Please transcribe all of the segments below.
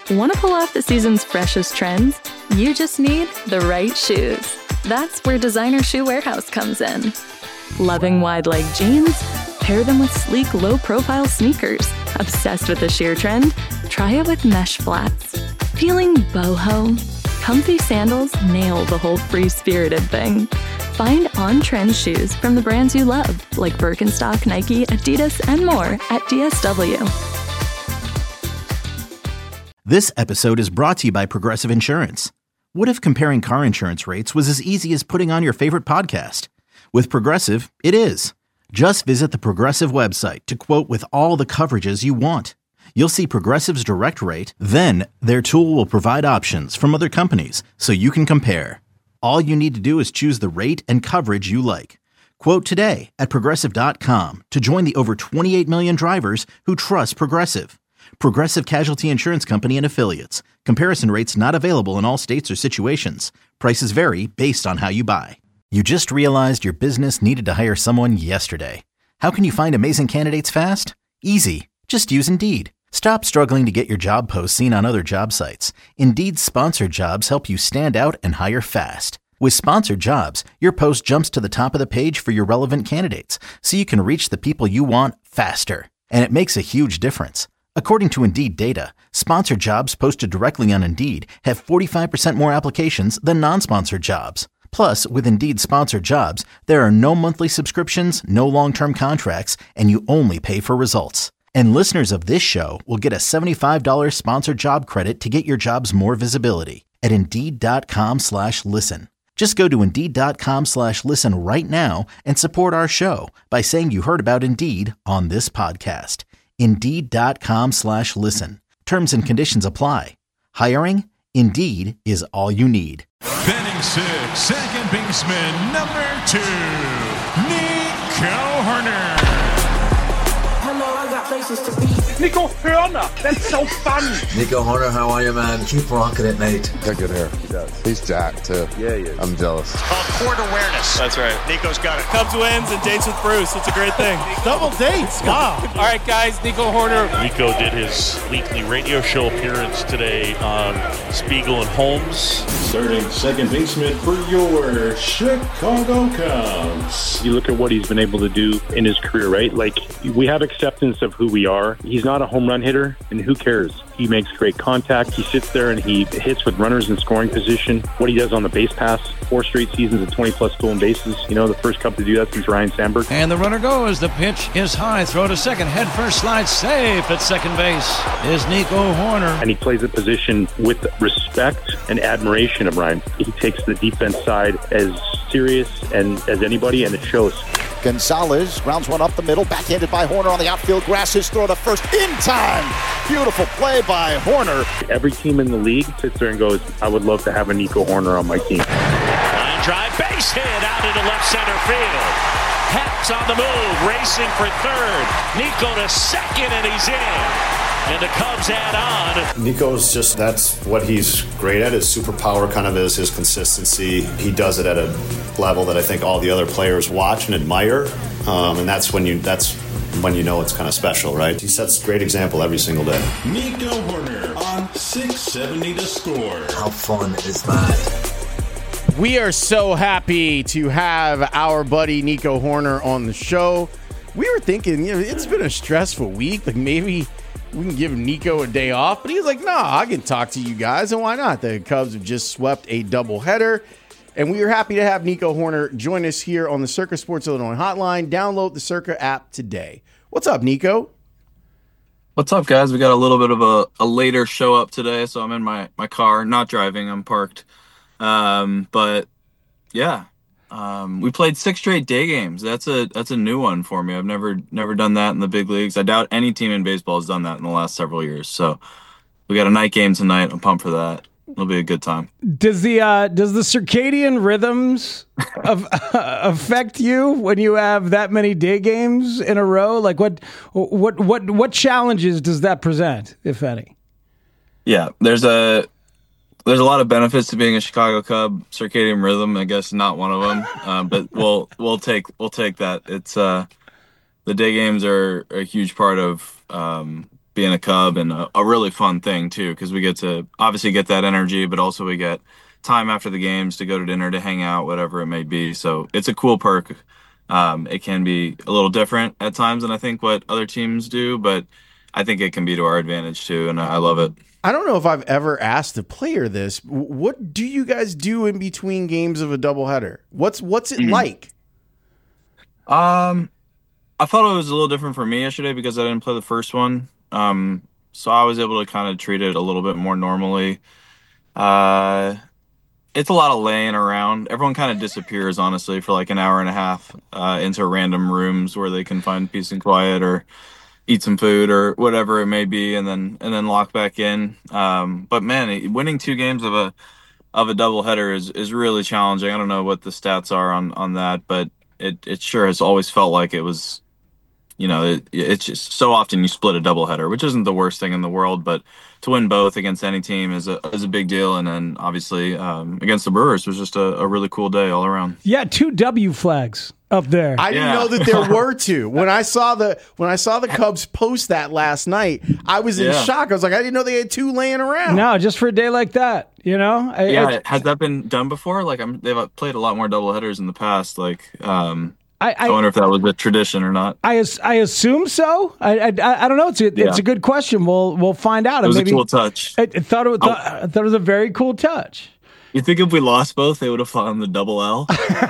Want to pull off the season's freshest trends? You just need the right shoes. That's where Designer Shoe Warehouse comes in. Loving wide-leg jeans? Pair them with sleek, low-profile sneakers. Obsessed with the sheer trend? Try it with mesh flats. Feeling boho? Comfy sandals nail the whole free-spirited thing. Find on-trend shoes from the brands you love, like Birkenstock, Nike, Adidas, and more at DSW. This episode is brought to you by Progressive Insurance. What if comparing car insurance rates was as easy as putting on your favorite podcast? With Progressive, it is. Just visit the Progressive website to quote with all the coverages you want. You'll see Progressive's direct rate, then their tool will provide options from other companies so you can compare. All you need to do is choose the rate and coverage you like. Quote today at Progressive.com to join the over 28 million drivers who trust Progressive. Progressive Casualty Insurance Company and Affiliates. Comparison rates not available in all states or situations. Prices vary based on how you buy. You just realized your business needed to hire someone yesterday. How can you find amazing candidates fast? Easy. Just use Indeed. Stop struggling to get your job posts seen on other job sites. Indeed's sponsored jobs help you stand out and hire fast. With sponsored jobs, your post jumps to the top of the page for your relevant candidates, so you can reach the people you want faster. And it makes a huge difference. According to Indeed data, sponsored jobs posted directly on Indeed have 45% more applications than non-sponsored jobs. Plus, with Indeed sponsored jobs, there are no monthly subscriptions, no long-term contracts, and you only pay for results. And listeners of this show will get a $75 sponsored job credit to get your jobs more visibility at Indeed.com/listen. Just go to Indeed.com/listen right now and support our show by saying you heard about Indeed on this podcast. Indeed.com/listen. Terms and conditions apply. Hiring? Indeed is all you need. Batting six, second baseman, number 2, Nico Hoerner. Nico Hoerner, that's so fun. Nico Hoerner, how are you, man? Keep rocking it, mate. Got good hair. He does. He's jacked, too. Yeah, he is. I'm jealous. Court awareness. That's right. Nico's got it. Cubs wins and dates with Bruce. It's a great thing. Double dates. Wow. All right, guys. Nico Hoerner. Nico did his weekly radio show appearance today on Spiegel and Holmes. Starting second baseman for your Chicago Cubs. You look at what he's been able to do in his career, right? Like, we have acceptance of who we are. He's not a home run hitter, and who cares? He makes great contact. He sits there and he hits with runners in scoring position. What he does on the base pass, 4 straight seasons of 20-plus stolen bases. You know, the first Cub to do that since Ryan Sandberg. And the runner goes. The pitch is high. Throw to second. Head first. Slide safe at second base is Nico Hoerner. And he plays the position with respect and admiration of Ryan. He takes the defense side as serious and as anybody, and it shows. Gonzalez grounds one up the middle, backhanded by Hoerner on the outfield grass. His throw to first in time. Beautiful play by Hoerner. Every team in the league sits there and goes, I would love to have a Nico Hoerner on my team. Line drive, base hit out into left center field. Haps on the move, racing for third. Nico to second, and he's in. And the Cubs add on. Nico's just, that's what he's great at. His superpower kind of is his consistency. He does it at a level that I think all the other players watch and admire. And that's when you know it's kind of special, right? He sets a great example every single day. Nico Hoerner on 670 to score. How fun is that? We are so happy to have our buddy Nico Hoerner on the show. We were thinking, it's been a stressful week. Like, maybe we can give Nico a day off. But he was like, nah, I can talk to you guys. And why not? The Cubs have just swept a doubleheader. And we are happy to have Nico Hoerner join us here on the Circa Sports Illinois hotline. Download the Circa app today. What's up, Nico? What's up, guys? We got a little bit of a later show up today, so I'm in my car, not driving. I'm parked. But yeah, we played 6 straight day games. That's a new one for me. I've never done that in the big leagues. I doubt any team in baseball has done that in the last several years. So we got a night game tonight. I'm pumped for that. It'll be a good time. Does the circadian rhythms affect you when you have that many day games in a row? Like what challenges does that present, if any? Yeah, there's a lot of benefits to being a Chicago Cub. Circadian rhythm, I guess, not one of them. But we'll take that. It's the day games are a huge part of being a Cub, and a really fun thing too, because we get to obviously get that energy, but also we get time after the games to go to dinner, to hang out, whatever it may be. So it's a cool perk. It can be a little different at times than I think what other teams do, but I think it can be to our advantage too, and I love it. I don't know if I've ever asked a player this. What do you guys do in between games of a doubleheader? What's it like? I thought it was a little different for me yesterday because I didn't play the first one. So I was able to kind of treat it a little bit more normally. It's a lot of laying around. Everyone kind of disappears, honestly, for like an hour and a half into random rooms where they can find peace and quiet or eat some food or whatever it may be, and then lock back in. But man, winning 2 games of a doubleheader is really challenging. I don't know what the stats are on that, but it sure has always felt like it was. It's just so often you split a doubleheader, which isn't the worst thing in the world, but to win both against any team is a big deal. And then obviously against the Brewers was just a really cool day all around. Yeah, 2 W flags up there. I didn't know that there were 2. When I saw the Cubs post that last night, I was in shock. I was like, I didn't know they had 2 laying around. No, just for a day like that, has that been done before? Like they've played a lot more doubleheaders in the past. Like I wonder if that was a tradition or not. I assume so. I don't know. It's a good question. We'll find out. It was a cool touch. I thought it was a very cool touch. You think if we lost both, they would have flown the double L?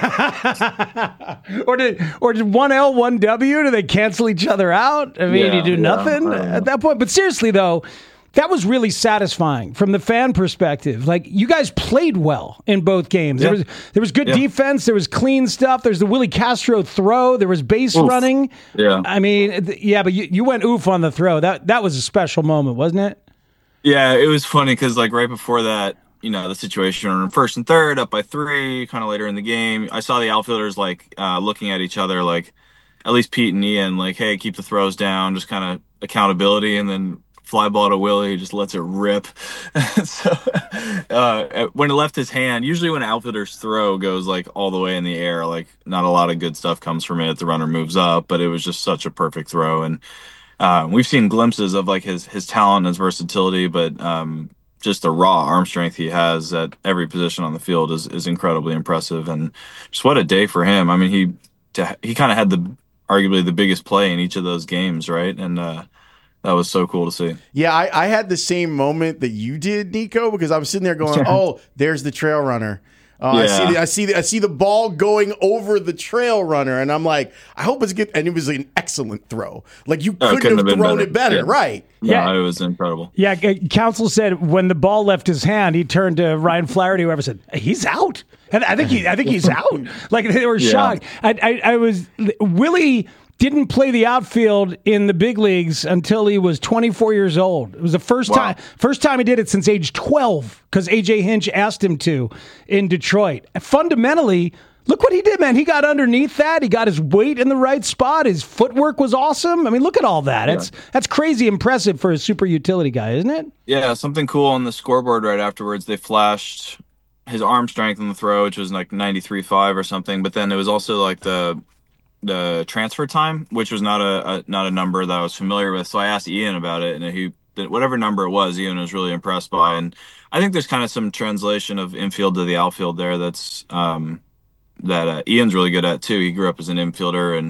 or did 1 L, 1 W? Do they cancel each other out? I mean, you do nothing at that point. But seriously, though, that was really satisfying from the fan perspective. Like, you guys played well in both games. Yeah. There was good defense. There was clean stuff. There's the Willie Castro throw. There was base running. Yeah. I mean, but you went oof on the throw. That was a special moment, wasn't it? Yeah, it was funny because, like, right before that, the situation on 1st and 3rd, up by 3, kind of later in the game, I saw the outfielders, like, looking at each other, like, at least Pete and Ian, like, hey, keep the throws down, just kind of accountability, and then fly ball to Willie, just lets it rip. So when it left his hand, usually when outfielders throw goes like all the way in the air, like not a lot of good stuff comes from it. The runner moves up, but it was just such a perfect throw. And we've seen glimpses of like his talent and his versatility, but just the raw arm strength he has at every position on the field is incredibly impressive. And just what a day for him. I mean, he kind of had arguably the biggest play in each of those games, right? And that was so cool to see. Yeah, I had the same moment that you did, Nico, because I was sitting there going, "Oh, there's the trail runner." I see the ball going over the trail runner, and I'm like, I hope it's good. And it was an excellent throw. Like you couldn't have thrown it better, right? Yeah, it was incredible. Yeah, Counsell said when the ball left his hand, he turned to Ryan Flaherty, whoever said, "He's out." And I think he's out. Like they were shocked. I was Willie didn't play the outfield in the big leagues until he was 24 years old. It was the first time he did it since age 12 because A.J. Hinch asked him to in Detroit. Fundamentally, look what he did, man. He got underneath that. He got his weight in the right spot. His footwork was awesome. I mean, look at all that. Yeah. That's crazy impressive for a super utility guy, isn't it? Yeah, something cool on the scoreboard right afterwards. They flashed his arm strength on the throw, which was like 93.5 or something. But then it was also like the transfer time, which was not a number that I was familiar with. So I asked Ian about it, and whatever number it was, Ian was really impressed by. And I think there's kind of some translation of infield to the outfield there that's that Ian's really good at too. He grew up as an infielder,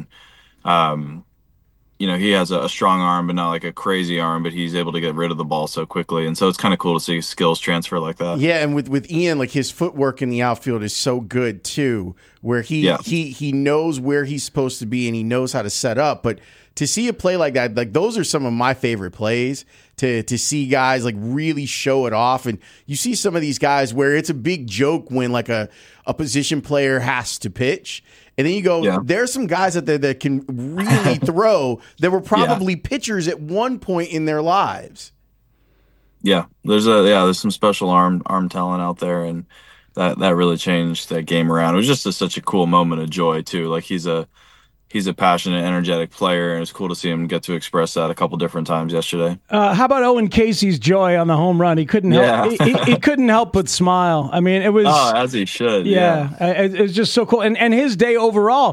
and he has a strong arm, but not like a crazy arm, but he's able to get rid of the ball so quickly. And so it's kind of cool to see skills transfer like that. Yeah, and with Ian, like his footwork in the outfield is so good too, where he knows where he's supposed to be and he knows how to set up. But to see a play like that, like those are some of my favorite plays to see guys like really show it off. And you see some of these guys where it's a big joke when like a position player has to pitch. And then you go, there's some guys out there that can really throw that were probably pitchers at one point in their lives. Yeah, there's some special arm talent out there, and that really changed that game around. It was just such a cool moment of joy too. Like he's a passionate, energetic player, and it's cool to see him get to express that a couple different times yesterday. How about Owen Casey's joy on the home run? He couldn't help. He couldn't help but smile. I mean, it was as he should. Yeah, it was just so cool. And his day overall,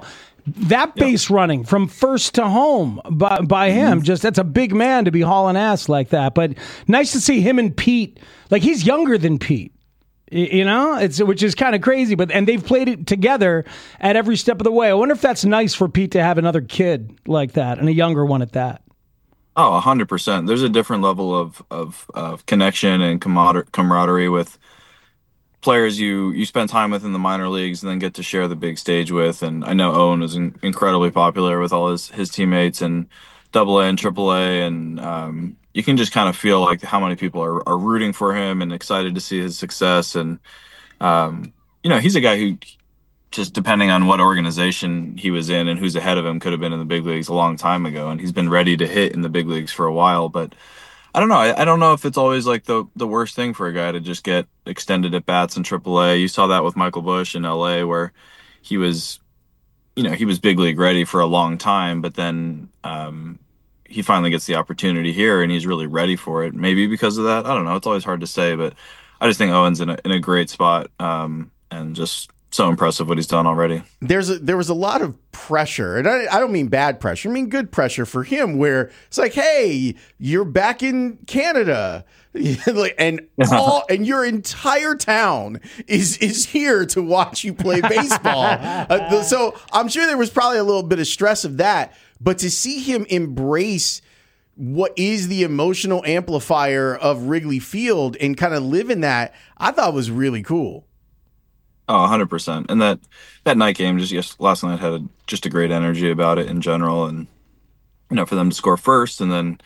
that base running from first to home by him, just that's a big man to be hauling ass like that. But nice to see him and Pete. Like, he's younger than Pete. You know, which is kind of crazy, and they've played it together at every step of the way. I wonder if that's nice for Pete to have another kid like that, and a younger one at that. Oh, 100%. There's a different level of connection and camaraderie with players you spend time with in the minor leagues and then get to share the big stage with. And I know Owen is incredibly popular with all his teammates in AA and AAA, and you can just kind of feel like how many people are rooting for him and excited to see his success. And, he's a guy who, just depending on what organization he was in and who's ahead of him, could have been in the big leagues a long time ago. And he's been ready to hit in the big leagues for a while. But I don't know. I don't know if it's always like the worst thing for a guy to just get extended at bats in AAA. You saw that with Michael Busch in LA, where he was big league ready for a long time, but then, he finally gets the opportunity here and he's really ready for it. Maybe because of that. I don't know. It's always hard to say, but I just think Owen's in a great spot, and just so impressive what he's done already. There was a lot of pressure, and I don't mean bad pressure. I mean good pressure for him, where it's like, hey, you're back in Canada. and your entire town is here to watch you play baseball. So I'm sure there was probably a little bit of stress of that. But to see him embrace what is the emotional amplifier of Wrigley Field and kind of live in that, I thought was really cool. Oh, 100%. And that night game last night had just a great energy about it in general. And, for them to score first and then,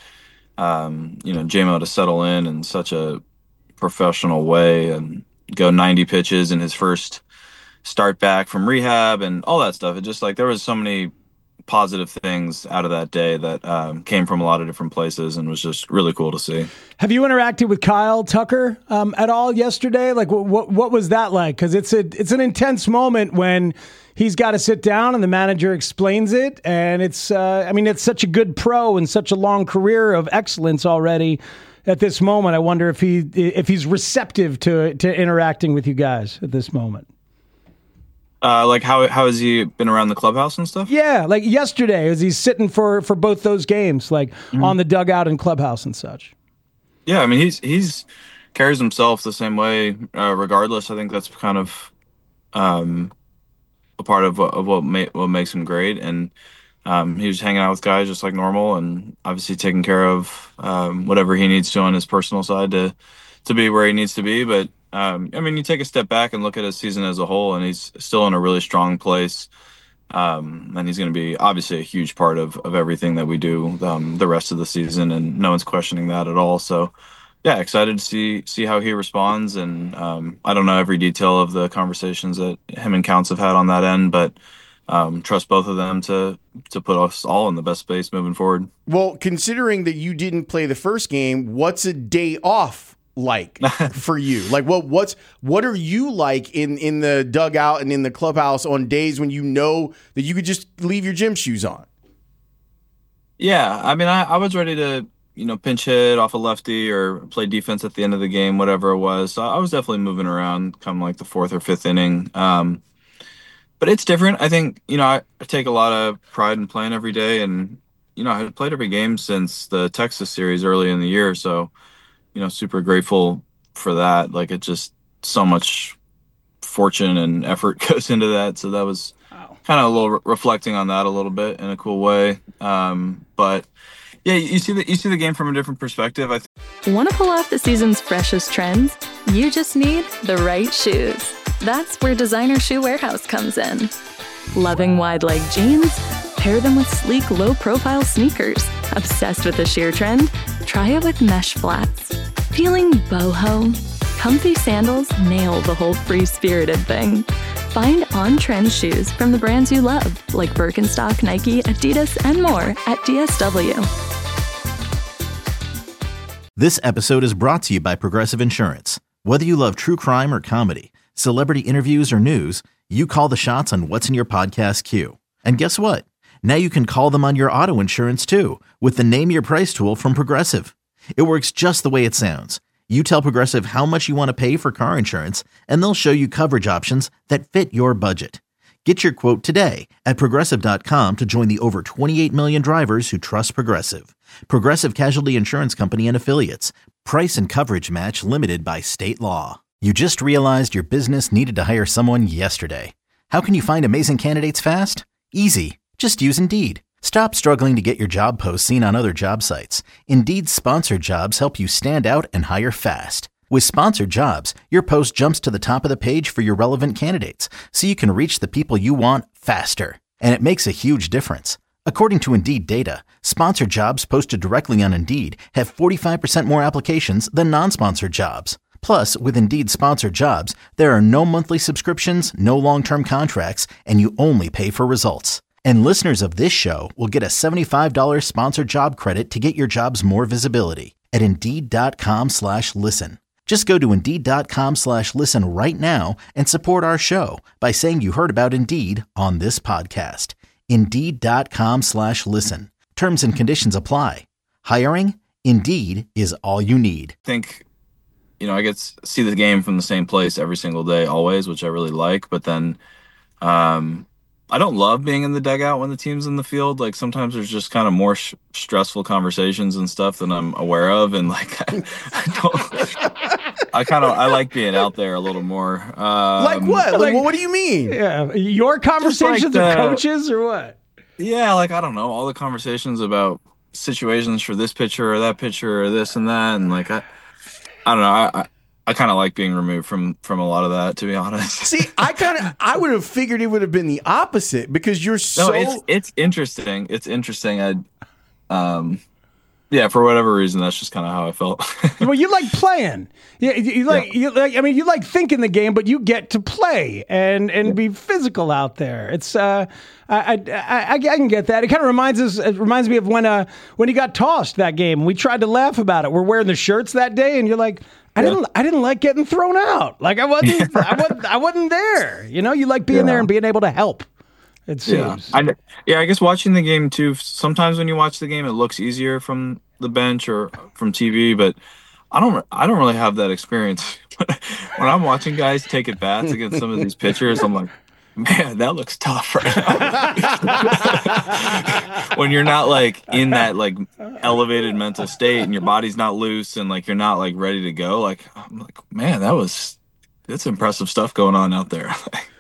J-Mo to settle in such a professional way and go 90 pitches in his first start back from rehab and all that stuff. It just there was so many positive things out of that day that came from a lot of different places and was just really cool to see. Have you interacted with Kyle Tucker at all yesterday? Like, what was that like? Because it's an intense moment when he's got to sit down and the manager explains it, and it's such a good pro and such a long career of excellence already. At this moment, I wonder if he's receptive to interacting with you guys at this moment. How has he been around the clubhouse and stuff? Yeah, like yesterday, as he's sitting for both those games, on the dugout and clubhouse and such. Yeah, I mean, he's carries himself the same way, regardless. I think that's kind of a part of what makes him great. And he was hanging out with guys just like normal, and obviously taking care of whatever he needs to on his personal side to be where he needs to be. But you take a step back and look at his season as a whole, and he's still in a really strong place. And he's going to be obviously a huge part of everything that we do the rest of the season, and no one's questioning that at all. So, yeah, excited to see how he responds. And I don't know every detail of the conversations that him and Counts have had on that end, but trust both of them to put us all in the best space moving forward. Well, considering that you didn't play the first game, what's a day off like for you? Like, what are you like in the dugout and in the clubhouse on days when you know that you could just leave your gym shoes on? Yeah, I mean, I was ready to pinch hit off a lefty or play defense at the end of the game, whatever it was. So I was definitely moving around come like the fourth or fifth inning. But it's different. I think, I take a lot of pride in playing every day, and, I had played every game since the Texas series early in the year. So, super grateful for that. Like, it's just so much fortune and effort goes into that. So that was kind of a little reflecting on that a little bit in a cool way. But yeah, you see the game from a different perspective. Want to pull off the season's freshest trends? You just need the right shoes. That's where Designer Shoe Warehouse comes in. Loving wide leg jeans? Pair them with sleek, low-profile sneakers. Obsessed with the sheer trend? Try it with mesh flats. Feeling boho? Comfy sandals nail the whole free-spirited thing. Find on-trend shoes from the brands you love, like Birkenstock, Nike, Adidas, and more at DSW. This episode is brought to you by Progressive Insurance. Whether you love true crime or comedy, celebrity interviews or news, you call the shots on what's in your podcast queue. And guess what? Now you can call them on your auto insurance too with the Name Your Price tool from Progressive. It works just the way it sounds. You tell Progressive how much you want to pay for car insurance, and they'll show you coverage options that fit your budget. Get your quote today at Progressive.com to join the over 28 million drivers who trust Progressive. Progressive Casualty Insurance Company and Affiliates. Price and coverage match limited by state law. You just realized your business needed to hire someone yesterday. How can you find amazing candidates fast? Easy. Just use Indeed. Stop struggling to get your job posts seen on other job sites. Indeed's sponsored jobs help you stand out and hire fast. With sponsored jobs, your post jumps to the top of the page for your relevant candidates, so you can reach the people you want faster. And it makes a huge difference. According to Indeed data, sponsored jobs posted directly on Indeed have 45% more applications than non-sponsored jobs. Plus, with Indeed sponsored jobs, there are no monthly subscriptions, no long-term contracts, and you only pay for results. And listeners of this show will get a $75 sponsored job credit to get your jobs more visibility at Indeed.com/listen. Just go to Indeed.com/listen right now and support our show by saying you heard about Indeed on this podcast. Indeed.com/listen. Terms and conditions apply. Hiring? Indeed is all you need. I think, I get to see the game from the same place every single day, always, which I really like. But then I don't love being in the dugout when the team's in the field. Like, sometimes there's just kind of more stressful conversations and stuff than I'm aware of. And I like being out there a little more. Like what? Like, what do you mean? Yeah, your conversations with coaches or what? Yeah, I don't know, all the conversations about situations for this pitcher or that pitcher or this and that, and I don't know. I kind of like being removed from a lot of that, to be honest. See, I would have figured it would have been the opposite because you're so. No, it's interesting. It's interesting. Yeah, for whatever reason, that's just kind of how I felt. Well, you like playing. Yeah, you like thinking the game, but you get to play and be physical out there. It's I can get that. It kind of reminds me of when he got tossed that game. We tried to laugh about it. We're wearing the shirts that day, and you're like, I didn't like getting thrown out. Like I wasn't there. You like being there and being able to help. It seems. I guess watching the game too. Sometimes when you watch the game, it looks easier from the bench or from TV, but I don't really have that experience. When I'm watching guys take at bats against some of these pitchers, I'm like, man, that looks tough right now. When you're not in that elevated mental state and your body's not loose and you're not ready to go, I'm like, man, that's impressive stuff going on out there.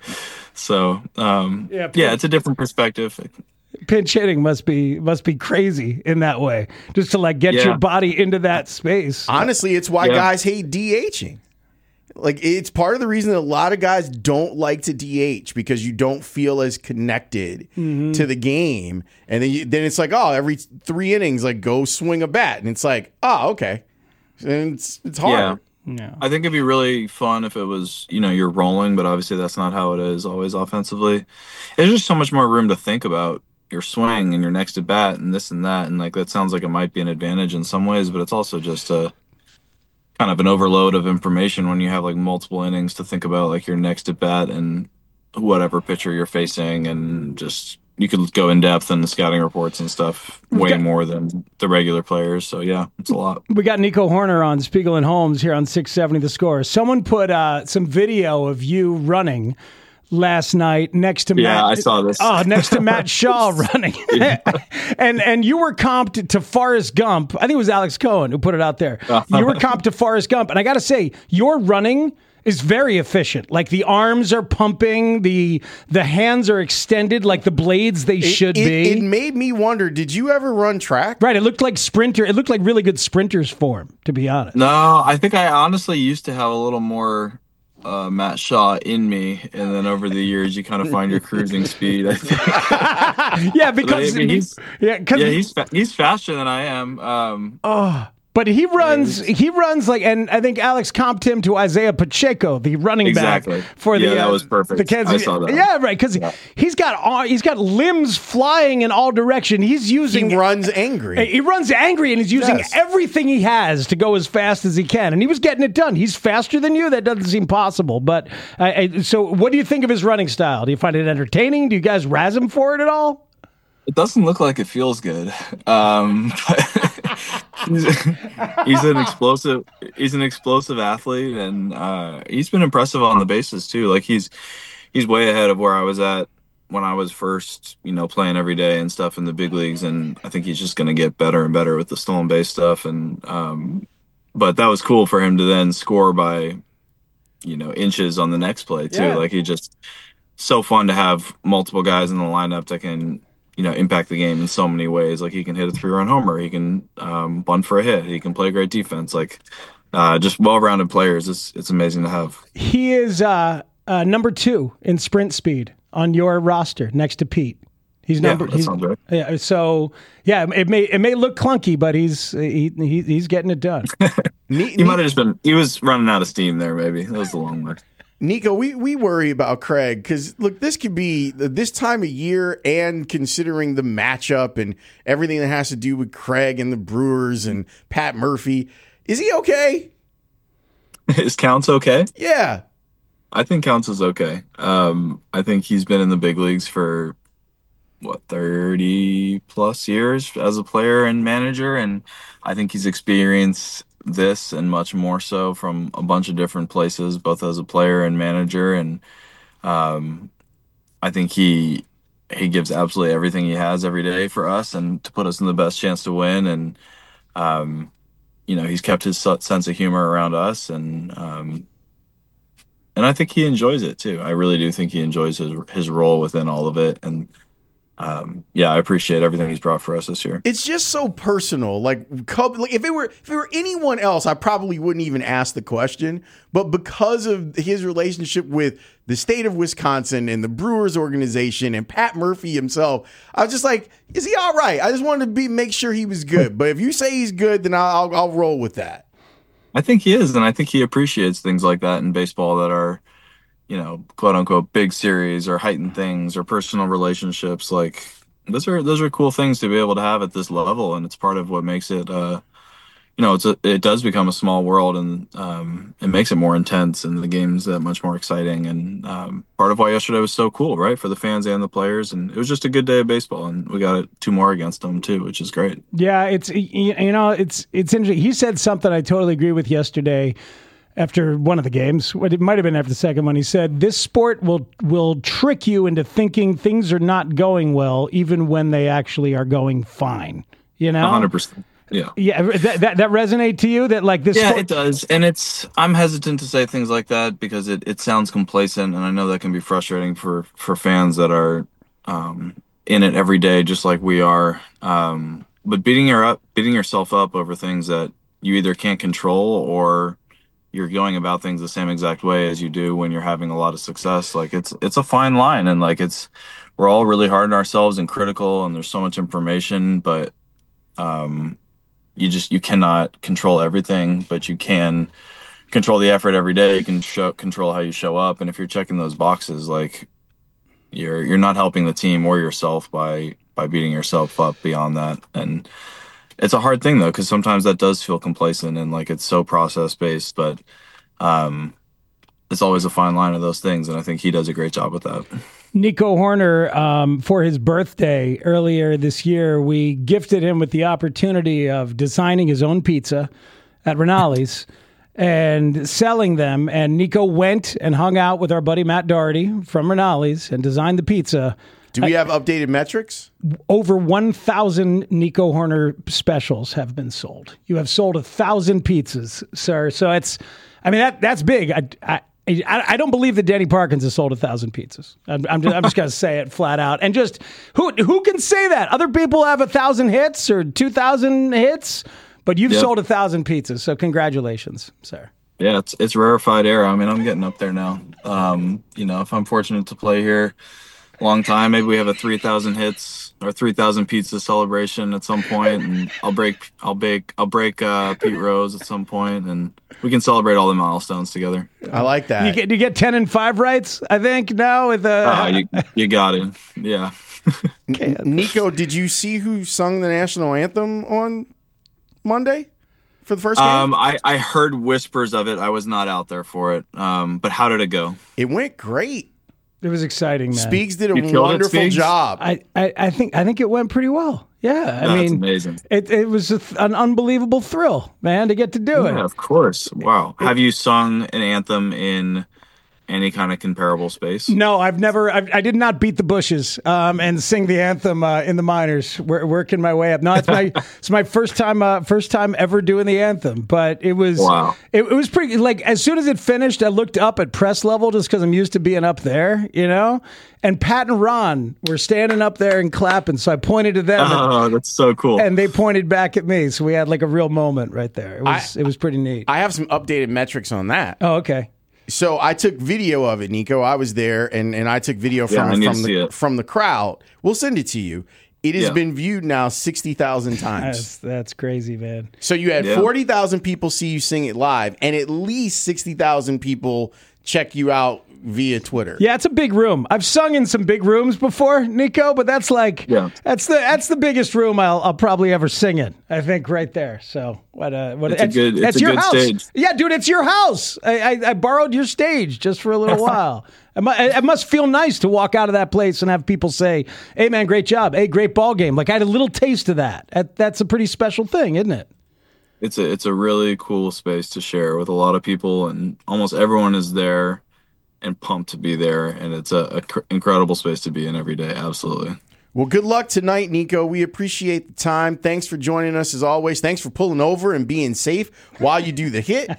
So it's a different perspective. Pinch hitting must be crazy in that way, just to get your body into that space. Honestly, it's why guys hate DHing. It's part of the reason that a lot of guys don't like to DH, because you don't feel as connected to the game, and then it's every 3 innings, go swing a bat, and it's okay, and it's hard. Yeah. I think it'd be really fun if it was, you're rolling, but obviously that's not how it is always offensively. There's just so much more room to think about your swing and your next at bat and this and that, and that sounds like it might be an advantage in some ways, but it's also just a kind of an overload of information when you have multiple innings to think about your next at bat and whatever pitcher you're facing, and just you could go in depth in the scouting reports and stuff way more than the regular players. So yeah, it's a lot. We got Nico Horner on Spiegel and Holmes here on 670 The Score. Someone put some video of you running last night next to Matt. Yeah, I saw this. Oh, next to Matt Shaw running. and you were comped to Forrest Gump. I think it was Alex Cohen who put it out there. You were comped to Forrest Gump. And I got to say, your running is very efficient. The arms are pumping, the hands are extended like the blades they should be. It made me wonder, did you ever run track? Right, it looked like sprinter. It looked like really good sprinter's form, to be honest. No, I think I honestly used to have a little more Matt Shaw in me, and then over the years you kind of find your cruising speed, I think. Yeah, because he's faster than I am. But he runs and I think Alex comped him to Isaiah Pacheco, the running back for the that was perfect. The Kansas, I saw that. Yeah, right, because he's got limbs flying in all directions. He runs angry. He runs angry, and he's using everything he has to go as fast as he can, and he was getting it done. He's faster than you. That doesn't seem possible. But so, what do you think of his running style? Do you find it entertaining? Do you guys razz him for it at all? It doesn't look like it feels good. He's an explosive athlete, and he's been impressive on the bases too. he's way ahead of where I was at when I was first, playing every day and stuff in the big leagues. And I think he's just going to get better and better with the stolen base stuff. And, but that was cool for him to then score by, inches on the next play too. Yeah. Like, he just so fun to have multiple guys in the lineup that can, impact the game in so many ways. Like, he can hit a 3-run homer. He can bunt for a hit. He can play great defense. Like, just well-rounded players. It's amazing to have. He is number 2 in sprint speed on your roster next to Pete. He's number. That sounds right. Yeah. So yeah, it may look clunky, but he's getting it done. He might have just been. He was running out of steam there. Maybe that was the long way. Nico, we worry about Craig because, look, this could be this time of year, and considering the matchup and everything that has to do with Craig and the Brewers and Pat Murphy, is he okay? Is Counts okay? Yeah. I think Counts is okay. I think he's been in the big leagues for 30 plus years as a player and manager, and I think he's experienced this and much more so from a bunch of different places, both as a player and manager. And I think he gives absolutely everything he has every day for us and to put us in the best chance to win. And he's kept his sense of humor around us, and I think he enjoys it too. I really do think he enjoys his role within all of it. And I appreciate everything he's brought for us this year. It's just so personal. Like if it were anyone else, I probably wouldn't even ask the question. But because of his relationship with the state of Wisconsin and the Brewers organization and Pat Murphy himself, I was just like, is he all right? I just wanted to make sure he was good. But if you say he's good, then I'll roll with that. I think he is, and I think he appreciates things like that in baseball that are, quote unquote big series or heightened things or personal relationships. Like, those are cool things to be able to have at this level, and it's part of what makes it it does become a small world, and it makes it more intense, and the game's that much more exciting. And part of why yesterday was so cool, right, for the fans and the players. And it was just a good day of baseball, and we got 2 more against them too, which is great. Yeah, it's interesting. He said something I totally agree with yesterday. After one of the games, it might have been after the second one, he said, this sport will trick you into thinking things are not going well, even when they actually are going fine. 100%. Yeah. Yeah. That resonate to you that like this? Yeah, it does. And I'm hesitant to say things like that because it sounds complacent. And I know that can be frustrating for fans that are in it every day, just like we are. But beating yourself up over things that you either can't control or you're going about things the same exact way as you do when you're having a lot of success. Like it's a fine line, and like we're all really hard on ourselves and critical, and there's so much information, but you cannot control everything, but you can control the effort every day. You can control how you show up. And if you're checking those boxes, like you're not helping the team or yourself by beating yourself up beyond that. And it's a hard thing though, because sometimes that does feel complacent and like it's so process based, but it's always a fine line of those things. And I think he does a great job with that. Nico Hoerner, for his birthday earlier this year, we gifted him with the opportunity of designing his own pizza at Rinaldi's and selling them. And Nico went and hung out with our buddy Matt Doherty from Rinaldi's and designed the pizza. Do we have updated metrics? Over 1,000 Nico Hoerner specials have been sold. You have sold 1,000 pizzas, sir. So that's big. I don't believe that Danny Parkins has sold 1,000 pizzas. I'm just going to say it flat out. And just who can say that? Other people have 1,000 hits or 2,000 hits, but you've sold 1,000 pizzas. So congratulations, sir. Yeah, it's rarefied air. I mean, I'm getting up there now. If I'm fortunate to play here a long time, maybe we have a 3,000 hits or 3,000 pizza celebration at some point, and I'll break Pete Rose at some point, and we can celebrate all the milestones together. I like that. You get 10 and 5 rights, I think, now with you got it. Yeah. Nico, did you see who sung the national anthem on Monday for the first game? I heard whispers of it. I was not out there for it. But how did it go? It went great. It was exciting, man. Speaks did a wonderful job. I think it went pretty well. Yeah, That's amazing. It was an unbelievable thrill, man, to get to do it. Yeah, of course. Wow. Have you sung an anthem in any kind of comparable space? No, I did not beat the bushes and sing the anthem in the minors. Working my way up. No, it's my first time ever doing the anthem. But it was it was pretty. Like as soon as it finished, I looked up at press level just because I'm used to being up there, And Pat and Ron were standing up there and clapping, so I pointed to them. Oh, that's so cool! And they pointed back at me, so we had like a real moment right there. It was pretty neat. I have some updated metrics on that. Oh, okay. So I took video of it, Nico. I was there, and I took video from the crowd. We'll send it to you. It has been viewed now 60,000 times. That's crazy, man. So you had 40,000 people see you sing it live, and at least 60,000 people check you out via Twitter. Yeah, it's a big room. I've sung in some big rooms before, Nico, but that's that's the biggest room I'll probably ever sing in. I think right there. So it's a good house. Stage. Yeah, dude, it's your house. I borrowed your stage just for a little while. It must feel nice to walk out of that place and have people say, "Hey, man, great job. Hey, great ball game." Like I had a little taste of that. That's a pretty special thing, isn't it? It's a really cool space to share with a lot of people, and almost everyone is there and pumped to be there, and it's a incredible space to be in every day. Absolutely. Well, good luck tonight, Nico. We appreciate the time. Thanks for joining us as always. Thanks for pulling over and being safe while you do the hit,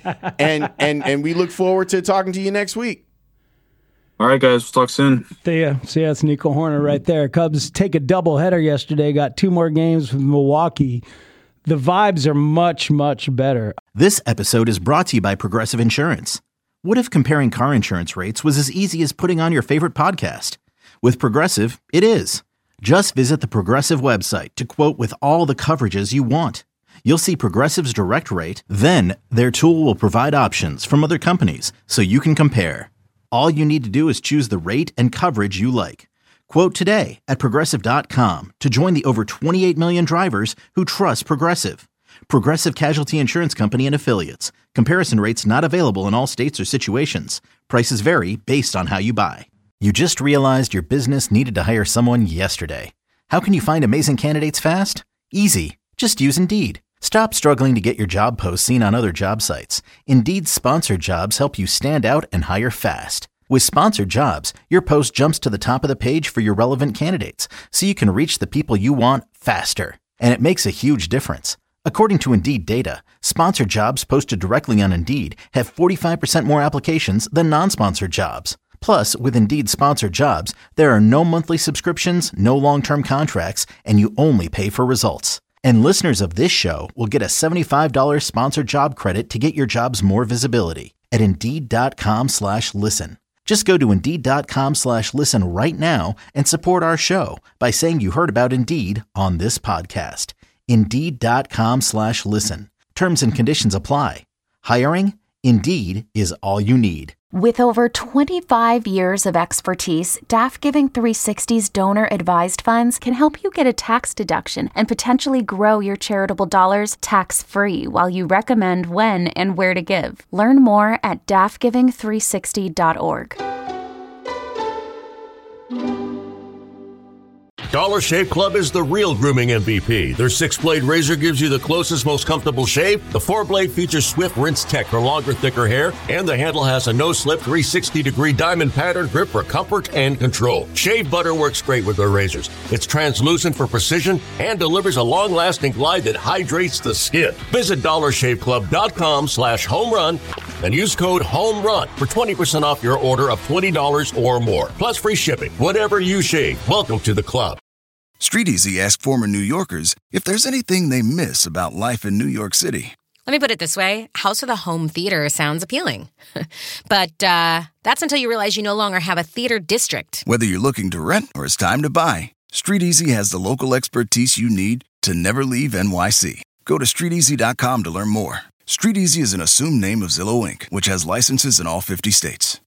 and we look forward to talking to you next week. All right, guys. We'll talk soon. See ya. It's Nico Horner right there. Cubs take a doubleheader yesterday. Got 2 more games with Milwaukee. The vibes are much, much better. This episode is brought to you by Progressive Insurance. What if comparing car insurance rates was as easy as putting on your favorite podcast? With Progressive, it is. Just visit the Progressive website to quote with all the coverages you want. You'll see Progressive's direct rate, then their tool will provide options from other companies so you can compare. All you need to do is choose the rate and coverage you like. Quote today at Progressive.com to join the over 28 million drivers who trust Progressive. Progressive Casualty Insurance Company and Affiliates. Comparison rates not available in all states or situations. Prices vary based on how you buy. You just realized your business needed to hire someone yesterday. How can you find amazing candidates fast? Easy. Just use Indeed. Stop struggling to get your job posts seen on other job sites. Indeed's sponsored jobs help you stand out and hire fast. With sponsored jobs, your post jumps to the top of the page for your relevant candidates, so you can reach the people you want faster. And it makes a huge difference. According to Indeed data, sponsored jobs posted directly on Indeed have 45% more applications than non-sponsored jobs. Plus, with Indeed sponsored jobs, there are no monthly subscriptions, no long-term contracts, and you only pay for results. And listeners of this show will get a $75 sponsored job credit to get your jobs more visibility at Indeed.com/listen. Just go to Indeed.com/listen right now and support our show by saying you heard about Indeed on this podcast. Indeed.com/listen. Terms and conditions apply. Hiring? Indeed is all you need. With over 25 years of expertise, DAF Giving 360's donor-advised funds can help you get a tax deduction and potentially grow your charitable dollars tax-free while you recommend when and where to give. Learn more at dafgiving360.org. Dollar Shave Club is the real grooming MVP. Their 6-blade razor gives you the closest, most comfortable shave. The 4-blade features swift rinse tech for longer, thicker hair, and the handle has a no-slip 360-degree diamond pattern grip for comfort and control. Shave butter works great with their razors. It's translucent for precision and delivers a long-lasting glide that hydrates the skin. Visit DollarShaveClub.com/homerun and use code HOMERUN for 20% off your order of $20 or more. Plus free shipping. Whatever you shave, welcome to the club. StreetEasy asked former New Yorkers if there's anything they miss about life in New York City. Let me put it this way. House with a home theater sounds appealing. But that's until you realize you no longer have a theater district. Whether you're looking to rent or it's time to buy, StreetEasy has the local expertise you need to never leave NYC. Go to StreetEasy.com to learn more. StreetEasy is an assumed name of Zillow Inc., which has licenses in all 50 states.